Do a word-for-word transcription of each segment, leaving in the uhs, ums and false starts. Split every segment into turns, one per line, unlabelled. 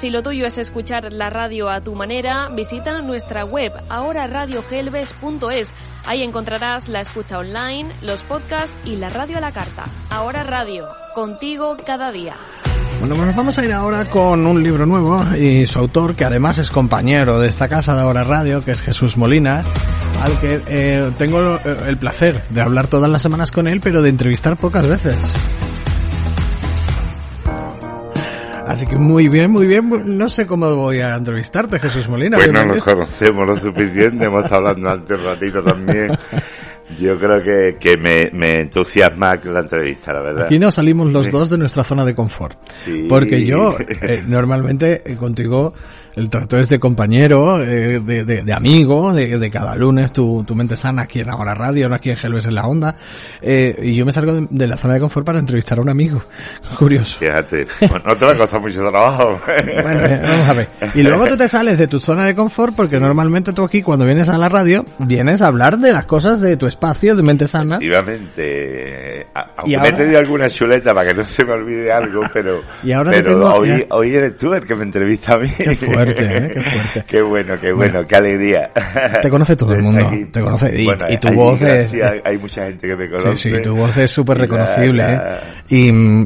Si lo tuyo es escuchar la radio a tu manera, visita nuestra web ahora radio gelbes punto es. Ahí encontrarás la escucha online, los podcasts y la radio a la carta. Ahora Radio, contigo cada día.
Bueno, pues nos vamos a ir ahora con un libro nuevo y su autor, que además es compañero de esta casa de Ahora Radio, que es Jesús Molina, al que eh, tengo el placer de hablar todas las semanas con él, pero de entrevistar pocas veces. Así que muy bien, muy bien. No sé cómo voy a entrevistarte, Jesús Molina.
Pues no nos conocemos lo suficiente, hemos estado hablando antes un ratito también. Yo creo que, que me, me entusiasma la entrevista, la verdad.
Aquí nos salimos los dos de nuestra zona de confort.
Sí.
Porque yo, eh, normalmente, eh, contigo, el trato es de compañero, eh, de, de, de amigo, de, de cada lunes, tu, tu mente sana aquí en Ahora Radio, ahora aquí en Gelbes en la Onda, eh, y yo me salgo de, de la zona de confort para entrevistar a un amigo. Curioso.
Fíjate, pues no te va a costar mucho trabajo.
Bueno, eh, vamos a ver. Y luego tú te sales de tu zona de confort porque normalmente tú aquí, cuando vienes a la radio, vienes a hablar de las cosas de tu espacio de mente sana.
Efectivamente. Aunque
ahora...
me he tenido alguna chuleta para que no se me olvide algo, pero,
y ahora
pero
tengo...
hoy, hoy eres tú el que me entrevista a mí.
Qué fuerte. ¿eh? Qué fuerte.
Qué bueno, qué bueno, bueno, qué alegría.
Te conoce todo el mundo, te conoce y, bueno, y tu voz es...
Hay mucha gente que me conoce.
Sí, sí, tu voz es súper reconocible, la, la... ¿eh? Y,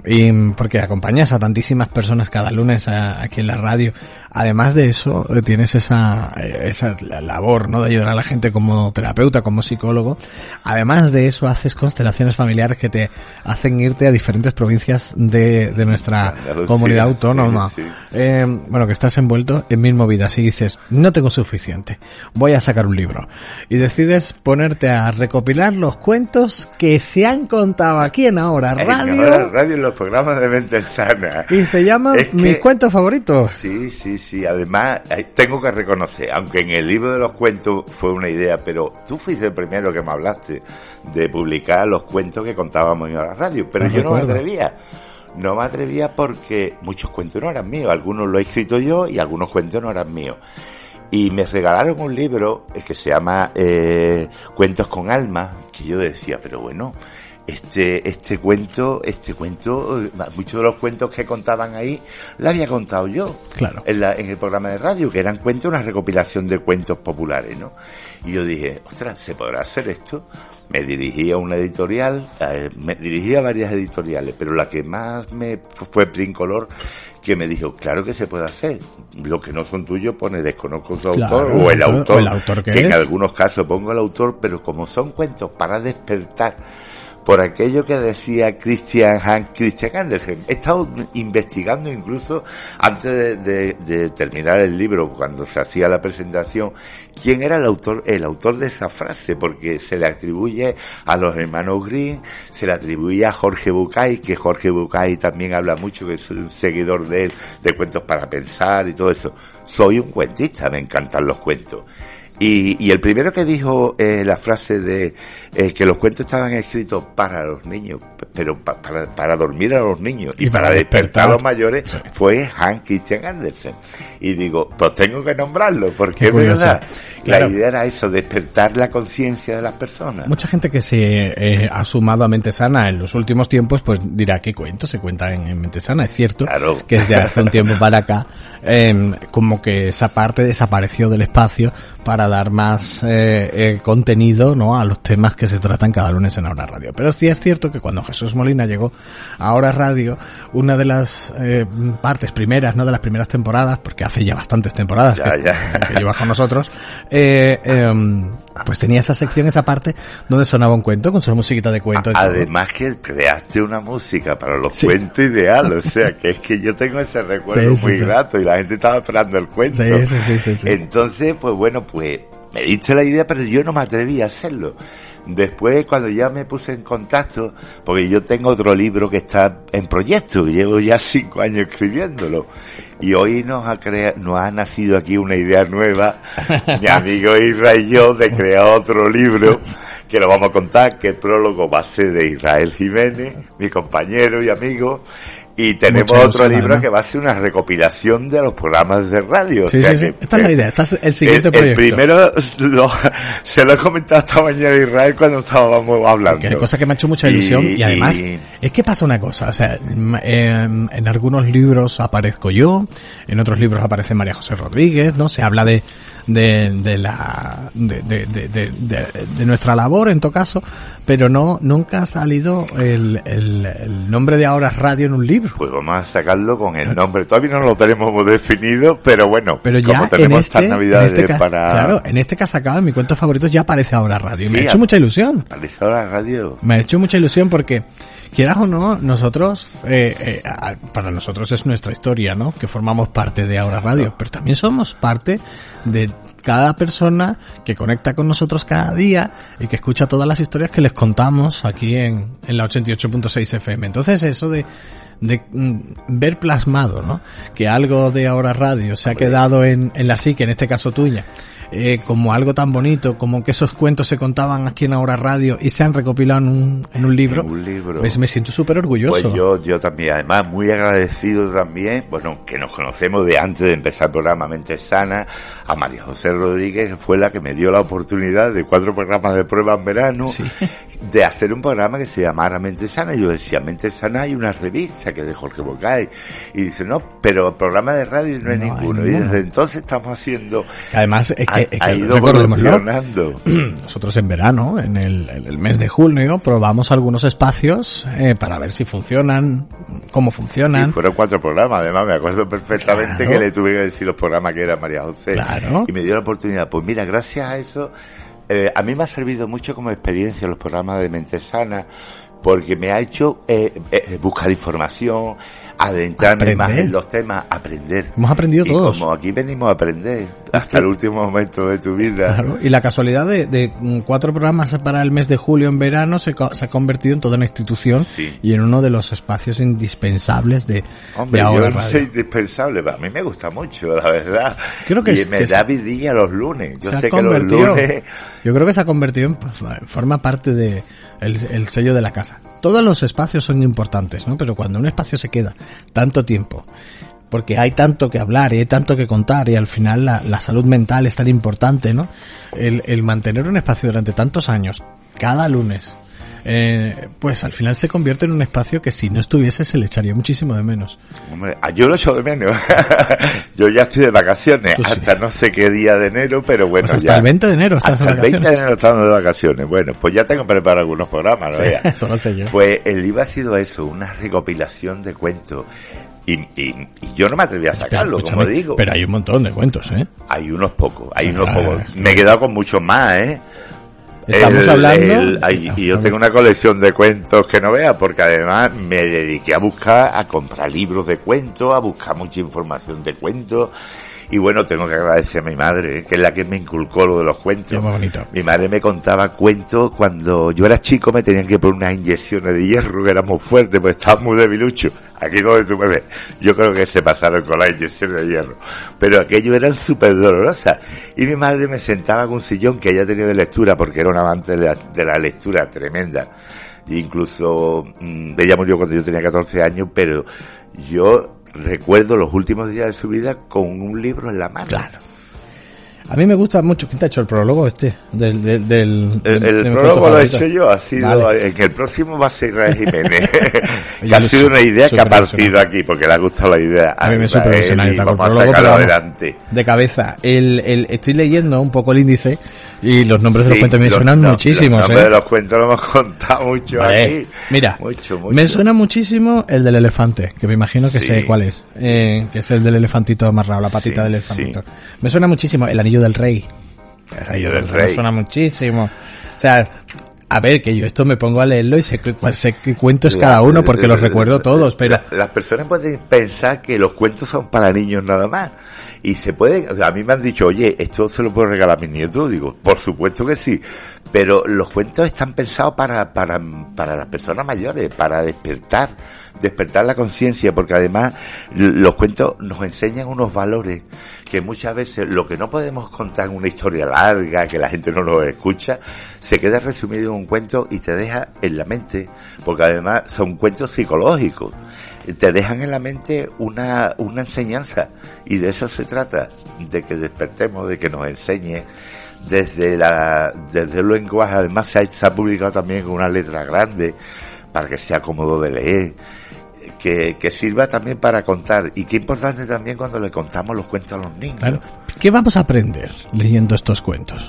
y porque acompañas a tantísimas personas cada lunes a, aquí en la radio. Además de eso, tienes esa, esa labor, ¿no? De ayudar a la gente como terapeuta, como psicólogo. Además de eso, haces constelaciones familiares que te hacen irte a diferentes provincias de, de nuestra Andalucía, comunidad autónoma. Sí, sí. Eh, bueno, que estás envuelto en mil movidas y dices, no tengo suficiente, voy a sacar un libro. Y decides ponerte a recopilar los cuentos que se han contado aquí en Ahora Radio.
En Ahora Radio, en los programas de Mente Sana.
Y se llaman es Mis que... Cuentos Favoritos.
Sí, sí, sí. Además, tengo que reconocer, aunque en el libro de los cuentos fue una idea, pero tú fuiste el primero que me hablaste de publicar los cuentos que contábamos en Ahora Radio. Pero no yo recuerdo. no me atrevía. No me atrevía porque muchos cuentos no eran míos. Algunos los he escrito yo y algunos cuentos no eran míos. Y me regalaron un libro que se llama eh, Cuentos con Alma, que yo decía, pero bueno, este este cuento, este cuento, muchos de los cuentos que contaban ahí, lo había contado yo.
Claro.
En, la, en el programa de radio, que eran cuentos, una recopilación de cuentos populares, ¿no? Y yo dije, ostras, ¿se podrá hacer esto? Me dirigí a una editorial, eh, me dirigí a varias editoriales, pero la que más me fue Princolor, que me dijo, claro que se puede hacer. Lo que no son tuyos, pone desconozco su
claro,
autor, o el autor,
o el autor que,
que
es.
En algunos casos pongo el autor, pero como son cuentos para despertar, por aquello que decía Christian Hans Christian Andersen. He estado investigando incluso antes de, de, de terminar el libro, cuando se hacía la presentación, quién era el autor, el autor de esa frase, porque se le atribuye a los hermanos Grimm, se le atribuye a Jorge Bucay, que Jorge Bucay también habla mucho, que soy un seguidor de él, de cuentos para pensar y todo eso. Soy un cuentista, me encantan los cuentos. Y, y el primero que dijo eh, la frase de eh, que los cuentos estaban escritos para los niños, pero pa, para, para dormir a los niños y, y para, para despertar, despertar a los mayores, sí, fue Hans Christian Andersen. Y digo, pues tengo que nombrarlo, porque es verdad, claro. La idea era eso, despertar la conciencia de las personas.
Mucha gente que se eh, ha sumado a Mente Sana en los últimos tiempos, pues dirá, ¿qué cuento se cuenta en, en Mente Sana? Es cierto,
claro,
que desde hace un tiempo para acá, eh, como que esa parte desapareció del espacio para dar más eh, eh, contenido, ¿no?, a los temas que se tratan cada lunes en Ahora Radio. Pero sí es cierto que cuando Jesús Molina llegó a Ahora Radio, una de las eh, partes primeras, ¿no?, de las primeras temporadas, porque hace ya bastantes temporadas
ya,
que,
ya.
que lleva con nosotros, eh, eh, pues tenía esa sección, esa parte donde sonaba un cuento con su musiquita de cuento.
Además que creaste una música para los
sí.
cuentos ideal, o sea, que es que yo tengo ese recuerdo sí, sí, muy sí. grato y la gente estaba esperando el cuento.
Sí, sí, sí, sí, sí.
Entonces, pues bueno, pues me diste la idea, pero yo no me atreví a hacerlo. Después, cuando ya me puse en contacto, porque yo tengo otro libro que está en proyecto, llevo ya cinco años escribiéndolo, y hoy nos ha crea- nos ha nacido aquí una idea nueva, mi amigo Israel y yo, de crear otro libro, que lo vamos a contar, que el prólogo va a ser de Israel Jiménez, mi compañero y amigo, Y tenemos
Mucha
otro
ilusión,
libro
además.
que va a ser una recopilación de los programas de radio.
Sí,
o sea
sí, sí.
que,
Esta es la idea, este es el siguiente
el,
proyecto.
El primero lo, se lo he comentado esta mañana a Israel cuando estábamos hablando.
Que hay cosa que me ha hecho mucha ilusión y,
Y-
además
y-
es que pasa una cosa, o sea, m- en, en algunos libros aparezco yo, en otros libros aparece María José Rodríguez, ¿no? Se habla de de, de la de, de, de, de, de- de nuestra labor en todo caso, pero no nunca ha salido el, el, el nombre de Ahora Radio en un libro.
Pues vamos a sacarlo con el nombre. Todavía no lo tenemos muy definido, pero bueno,
Pero ya
como tenemos
en este,
estas navidades
en este ca-
para...
claro, en este que has sacado, en mi cuento favorito ya aparece Ahora Radio. Y me
Sí,
ha hecho
a-
mucha ilusión.
Parece ahora radio.
Me ha hecho mucha ilusión porque, quieras o no, nosotros, eh, eh, a- para nosotros es nuestra historia, ¿no? Que formamos parte de Ahora Radio, pero también somos parte de cada persona que conecta con nosotros cada día y que escucha todas las historias que les contamos aquí en, en la ochenta y ocho punto seis F M. Entonces eso de, de mm, ver plasmado, ¿no? Que algo de Ahora Radio se ha quedado en, en la psique, en este caso tuya, eh, como algo tan bonito, como que esos cuentos se contaban aquí en Ahora Radio y se han recopilado en un, en un libro,
En un libro.
pues me siento súper orgulloso.
Pues yo, yo también, además muy agradecido también, bueno, que nos conocemos de antes de empezar el programa Mente Sana, a María José Rodríguez, que fue la que me dio la oportunidad de cuatro programas de prueba en verano,
Sí.
de hacer un programa que se llamara Mente Sana. Y yo decía, Mente Sana hay una revista que es de Jorge Bocay. Y dice, no, pero programa de radio no hay
No hay
ninguno. Y
ninguno.
desde entonces estamos haciendo,
Que además es que,
ha,
es que
ha ido
recordémoslo,
evolucionando.
nosotros en verano, en el, en el mes de junio, probamos algunos espacios eh, para ver si funcionan, cómo funcionan.
Sí, fueron cuatro programas, además me acuerdo perfectamente
Claro.
que le tuve que decir los programas que era María José.
Claro.
Y me dio la oportunidad. Pues mira, gracias a eso, eh, a mí me ha servido mucho como experiencia los programas de Mente Sana, porque me ha hecho eh, eh, buscar información, adentrarme
Aprender.
más en los temas, aprender.
Hemos aprendido
y
todos.
como aquí venimos a aprender hasta el último momento de tu vida.
Claro, y la casualidad de, de mm, cuatro programas para el mes de julio en verano se, co- se ha convertido en toda una institución
Sí.
y en uno de los espacios indispensables de,
Hombre,
de Ahora
yo no
Radio.
soy indispensable, pero a mí me gusta mucho, la verdad.
Creo que
y
es-
me
que
da
se-
vidilla los lunes. Yo
se ha
sé que los
convertido-
lunes...
Yo creo que se ha convertido en, pues, forma parte de el, el sello de la casa. Todos los espacios son importantes, ¿no? Pero cuando un espacio se queda tanto tiempo, porque hay tanto que hablar y hay tanto que contar y al final la, la salud mental es tan importante, ¿no? El, el mantener un espacio durante tantos años, cada lunes, eh, pues al final se convierte en un espacio que si no estuviese se le echaría muchísimo de menos.
Hombre, ah, yo lo echo de menos. Yo ya estoy de vacaciones
Tú sí.
hasta no sé qué día de enero, pero bueno,
Pues hasta
ya.
el veinte de enero estás
Hasta
de
el veinte de
vacaciones.
enero estamos de vacaciones. Bueno, pues ya tengo preparado algunos programas, ¿no?
Sí,
Ya.
eso lo sé yo.
Pues el libro ha sido eso, una recopilación de cuentos. Y, y, y yo no me atreví a sacarlo,
Pero,
como
escúchame,
digo.
Pero hay un montón de cuentos, ¿eh?
Hay unos pocos, hay unos
Ah.
pocos. Me he quedado con muchos más, ¿eh?
Estamos
El-
hablando...
el- ay, y yo tengo una colección de cuentos que no veas, porque además me dediqué a buscar, a comprar libros de cuentos, a buscar mucha información de cuentos. Y bueno, tengo que agradecer a mi madre, que es la que me inculcó lo de los cuentos.
Qué bonito.
Mi madre me contaba cuentos cuando yo era chico, me tenían que poner unas inyecciones de hierro que eran muy fuertes, pues estaba muy debilucho. Aquí donde tú me ves, yo creo que se pasaron con las inyecciones de hierro. Pero aquello eran súper dolorosas. Y mi madre me sentaba con un sillón que ella tenía de lectura, porque era un amante de la, de la lectura tremenda. E incluso, mmm, ella murió cuando yo tenía catorce años, pero yo recuerdo los últimos días de su vida con un libro en la mano.
Claro. A mí me gusta mucho. ¿Quién te ha hecho el prólogo este? Del, del, del,
El,
de-
el
de mi
prólogo
cuento
lo he
favorito?
hecho yo, ha sido,
Vale.
en el próximo va a ser Israel Jiménez, que
Yo
ha
estoy
sido una idea que ha
súper
partido
ilusionado.
aquí, porque le ha gustado la idea.
A mí me
Israel
súper ilusiona, yo
y
te hago el
vamos a
prólogo,
sacarlo
pero vamos,
adelante.
de cabeza. El, el, estoy leyendo un poco el índice y los nombres de los
Sí,
cuentos me
los-
suenan
no,
muchísimos,
Los nombres
¿eh?
de los cuentos lo hemos contado mucho
Vale.
aquí.
Mira,
Mucho, mucho.
me suena muchísimo el del elefante, que me imagino que
Sí.
sé cuál es, eh, que es el del elefantito amarrado, la patita
Sí,
del elefantito.
sí.
Me suena muchísimo el anillo del rey. El
Anillo del Rey.
Me suena muchísimo. O sea, a ver, que yo esto me pongo a leerlo y sé, que- cuál- sé qué cuento es
La-
cada uno porque los
la-
recuerdo todos, pero...
la- las personas pueden pensar que los cuentos son para niños nada más. Y se pueden, o sea, a mí me han dicho, oye, esto se lo puedo regalar a mis nietos. Digo, por supuesto que sí. Pero los cuentos están pensados para, para, para las personas mayores, para despertar, despertar la conciencia, porque además l- los cuentos nos enseñan unos valores que muchas veces lo que no podemos contar en una historia larga, que la gente no lo escucha, se queda resumido en un cuento y te deja en la mente, porque además son cuentos psicológicos. te dejan en la mente una, una enseñanza, y de eso se trata, de que despertemos, de que nos enseñe desde la, desde el lenguaje. Además se ha, se ha publicado también con una letra grande, para que sea cómodo de leer, que, que sirva también para contar, y qué importante también cuando le contamos los cuentos a los niños.
Claro. ¿Qué vamos a aprender leyendo estos cuentos?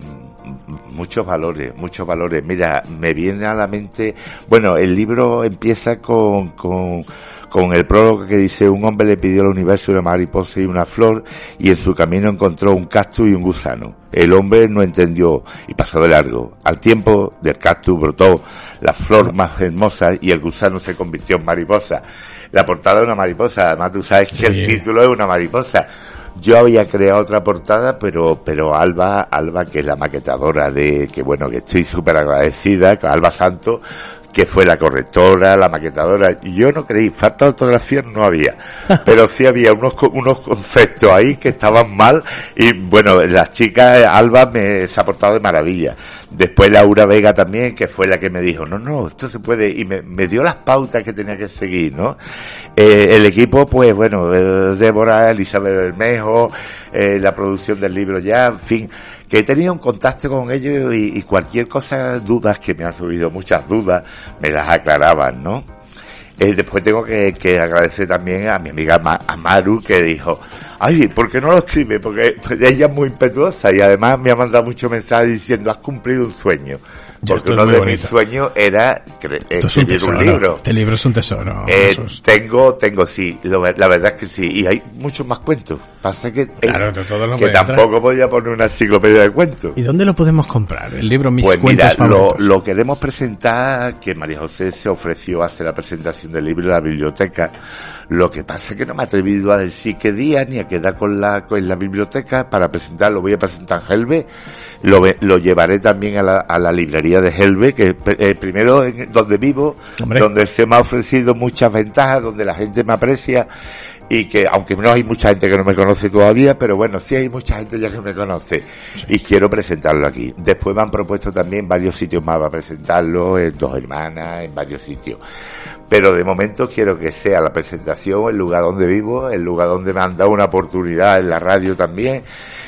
Muchos valores, muchos valores. Mira, me viene a la mente, bueno, el libro empieza con, con, con el prólogo que dice: un hombre le pidió al universo una mariposa y una flor, y en su camino encontró un cactus y un gusano. El hombre no entendió y pasó de largo. Al tiempo del cactus brotó la flor más hermosa y el gusano se convirtió en mariposa. La portada es una mariposa, además tú sabes que sí. El título es una mariposa. Yo había creado otra portada, pero pero Alba, Alba que es la maquetadora de, que bueno, que estoy súper agradecida, con Alba Santos, que fue la correctora, la maquetadora. Yo no creí, falta de ortografía no había, pero sí había unos unos conceptos ahí que estaban mal, y bueno, las chicas, Alba me se ha portado de maravilla. Después Laura Vega también, que fue la que me dijo, no, no, esto se puede, y me, me dio las pautas que tenía que seguir, ¿no? Eh, el equipo, pues bueno, eh, Débora, Elizabeth Bermejo, eh, la producción del libro ya, en fin, que he tenido un contacto con ellos, y, y cualquier cosa, dudas, que me han subido muchas dudas, me las aclaraban, ¿no? Eh, después tengo que, que agradecer también a mi amiga Ma, a Maru, que dijo, ay, ¿por qué no lo escribe? Porque ella es muy impetuosa, y además me ha mandado muchos mensajes diciendo, has cumplido un sueño. Porque uno de mis sueños era cre- escribir un, un libro.
Este libro es un tesoro.
Eh, tengo, tengo, sí, lo, la verdad es que sí, y hay muchos más cuentos. Pasa que,
claro,
eh,
que,
que tampoco podía poner una enciclopedia de cuentos.
¿Y dónde lo podemos comprar? El libro Mis
pues
Cuentos
mira, lo,
Favoritos.
lo queremos presentar, que María José se ofreció a hacer la presentación del libro en la biblioteca. Lo que pasa es que no me he atrevido a decir qué día, ni a quedar con la, con la biblioteca para presentarlo. Voy a presentar en Helve, lo, lo llevaré también a la, a la librería de Helve, que eh, primero en donde vivo, Hombre. donde se me ha ofrecido muchas ventajas, donde la gente me aprecia, y que, aunque no hay mucha gente que no me conoce todavía, pero bueno, sí hay mucha gente ya que me conoce, sí. Y quiero presentarlo aquí. Después me han propuesto también varios sitios más para presentarlo, en Dos Hermanas, en varios sitios. Pero de momento quiero que sea la presentación, el lugar donde vivo, el lugar donde me han dado una oportunidad en la radio también,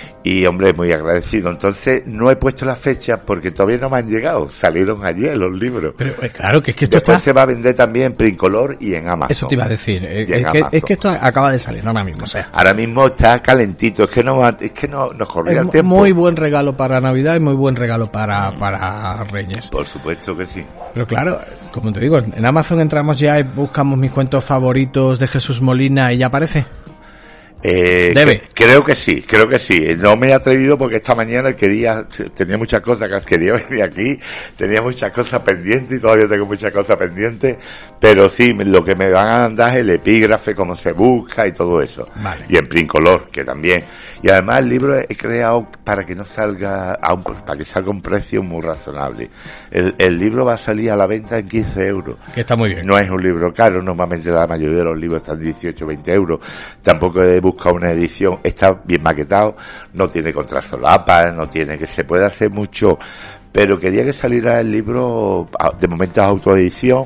y hombre, muy agradecido. Entonces no he puesto las fechas porque todavía no me han llegado, salieron ayer los libros.
Pero eh, claro, que es que esto
Después
está...
se va a vender también en Princolor y en Amazon.
Eso te iba a decir, eh, es, que, es que esto acaba de salir ahora mismo, o sea.
Ahora mismo está calentito, es que no es que no nos corría el tiempo.
Muy buen regalo para Navidad y muy buen regalo para, para Reyes.
Por supuesto que sí.
Pero claro, como te digo, en Amazon entramos ya y buscamos mis cuentos favoritos de Jesús Molina y ya aparece.
Eh,
Debe.
Que, creo que sí, creo que sí. No me he atrevido porque esta mañana quería, tenía muchas cosas que quería venir aquí, tenía muchas cosas pendientes y todavía tengo muchas cosas pendientes, pero sí, lo que me van a mandar es el epígrafe, cómo se busca y todo eso.
Vale.
Y en Princolor, que también. Y además el libro he creado para que no salga, a un, para que salga un precio muy razonable. El, el libro va a salir a la venta en quince euros.
Que está muy bien.
No es un libro caro, normalmente la mayoría de los libros están dieciocho, veinte euros. Tampoco he buscado una edición, está bien maquetado, no tiene contrasolapas, no tiene, que se puede hacer mucho, pero quería que saliera el libro, de momento es autoedición,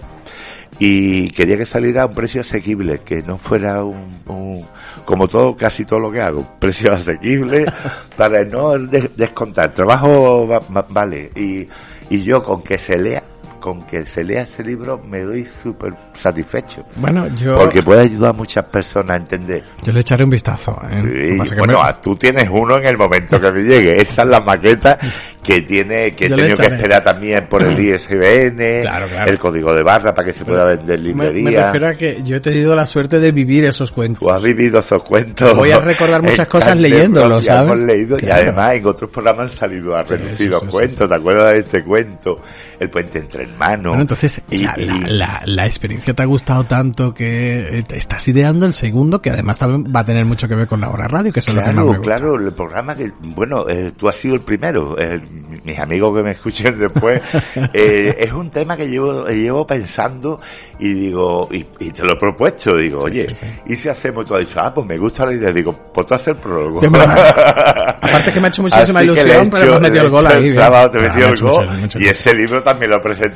y quería que saliera a un precio asequible, que no fuera un, un como todo, casi todo lo que hago, precio asequible, para no des- descontar, trabajo va, va, vale, y, y yo con que se lea, con que se lea ese libro me doy súper satisfecho.
Bueno, yo...
Porque puede ayudar a muchas personas a entender.
Yo le echaré un vistazo. ¿eh?
Sí, bueno, me... tú tienes uno en el momento que me llegue. Esa es la maqueta que tiene, que he tenido que esperar también por el I S B N,
claro, claro.
el código de barra para que se pueda vender librería.
Me, me refiero a que yo he tenido la suerte de vivir esos cuentos.
Tú has vivido esos cuentos.
Voy a recordar muchas cosas leyéndolos, ¿sabes?
Hemos leído,
claro.
Y además en otros programas han salido a reducir los cuentos. ¿Te acuerdas de este cuento? El puente entre hermanos.
Bueno, entonces, y, la, y... La, la, la experiencia te ha gustado tanto que estás ideando el segundo, que además también va a tener mucho que ver con la hora radio, que es
claro,
lo que más me gusta.
Claro, el programa que, bueno, eh, tú has sido el primero, eh, mis amigos que me escuchen después, eh, es un tema que llevo, llevo pensando y digo, y, y te lo he propuesto, digo, sí, oye, sí, sí. ¿Y si hacemos? Tú has dicho, ah, pues me gusta la idea, digo, pues tú haces el prólogo. Sí,
aparte que me ha hecho muchísima ilusión, pero hemos metido el gol ahí.
Sábado te metió el gol, y ese libro también lo presenté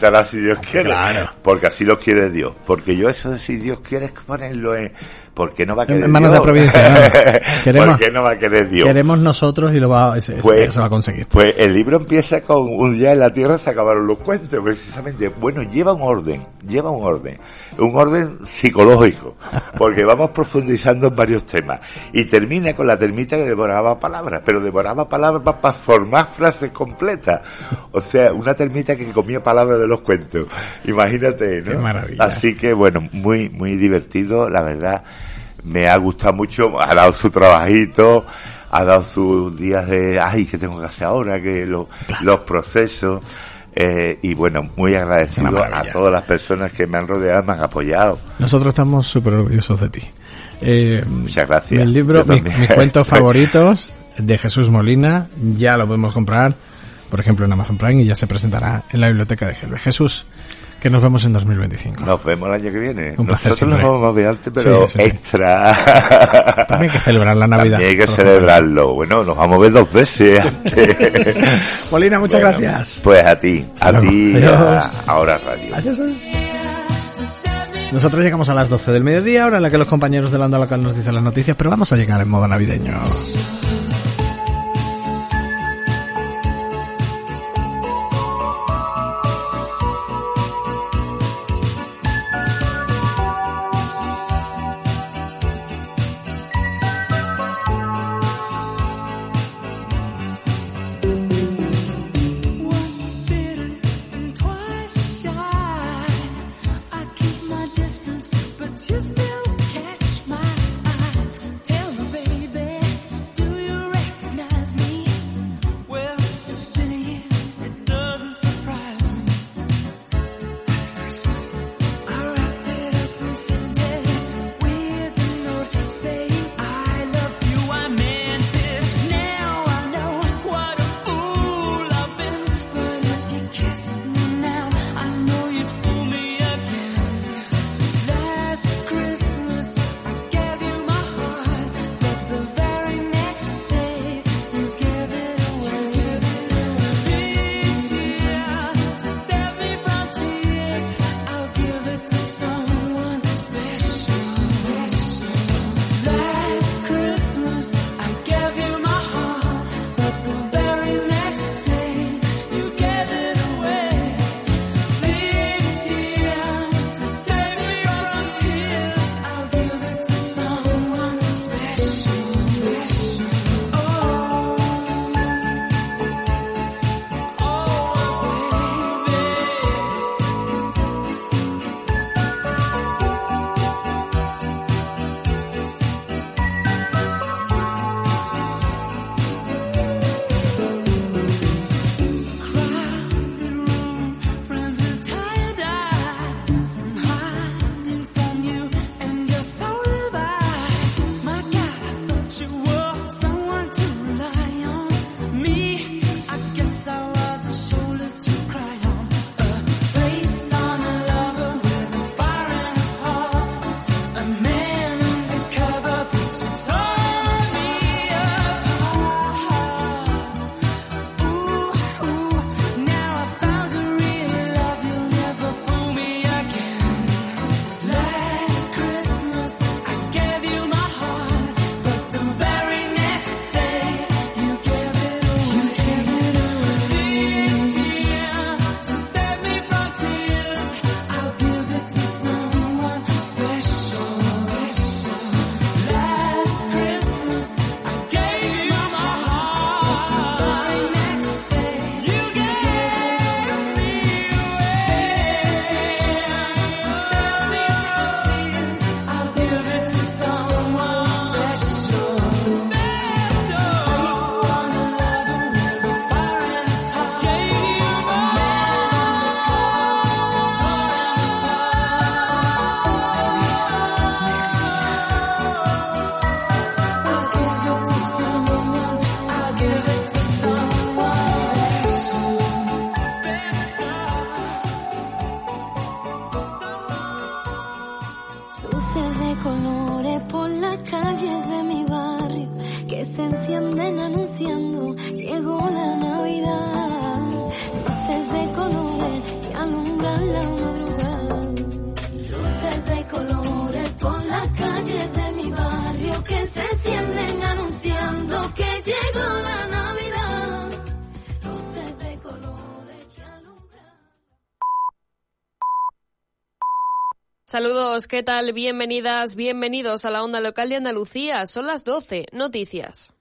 estará si Dios quiere.
Claro.
Porque así lo quiere Dios. Porque yo eso de si Dios quiere es ponerlo en... ¿Por qué no va a querer
en manos
Dios?
de providencia, ¿no? Queremos,
¿Por qué no va a querer Dios?
Queremos nosotros y lo va, eso,
Pues,
eso va a conseguir.
Pues el libro empieza con un día en la tierra se acabaron los cuentos, precisamente. Bueno, lleva un orden, lleva un orden, un orden psicológico, porque vamos profundizando en varios temas. Y termina con la termita que devoraba palabras, pero devoraba palabras para formar frases completas. O sea, una termita que comía palabras de los cuentos. Imagínate, ¿no?
Qué maravilla.
Así que bueno, muy, muy divertido, la verdad. Me ha gustado mucho, ha dado su trabajito, ha dado sus días de, ay, ¿qué tengo que hacer ahora? Que lo, claro. Los procesos, eh, y bueno, muy agradecido a todas las personas que me han rodeado, me han apoyado.
Nosotros estamos súper orgullosos de ti. Eh,
Muchas gracias.
El libro, mi, mis cuentos favoritos de Jesús Molina, ya lo podemos comprar, por ejemplo, en Amazon Prime, y ya se presentará en la biblioteca de Gelbe. Jesús, que nos vemos en dos mil veinticinco.
Nos vemos el año que viene.
Un placer.
Nosotros nos vamos más bien antes, pero sí, sí, extra.
También hay que celebrar la Navidad.
También hay que celebrarlo. Bueno, nos vamos a ver dos veces.
Molina, muchas
bueno,
gracias.
Pues a ti, a
Hasta
ti, a Ahora Radio.
Adiós. Nosotros llegamos a las doce del mediodía, hora en la que los compañeros de la onda local nos dicen las noticias, pero vamos a llegar en modo navideño.
Llegó la Navidad, luces de colores que alumbran
Saludos, ¿qué tal? Bienvenidas, bienvenidos a la Onda Local de Andalucía. Son las doce, noticias.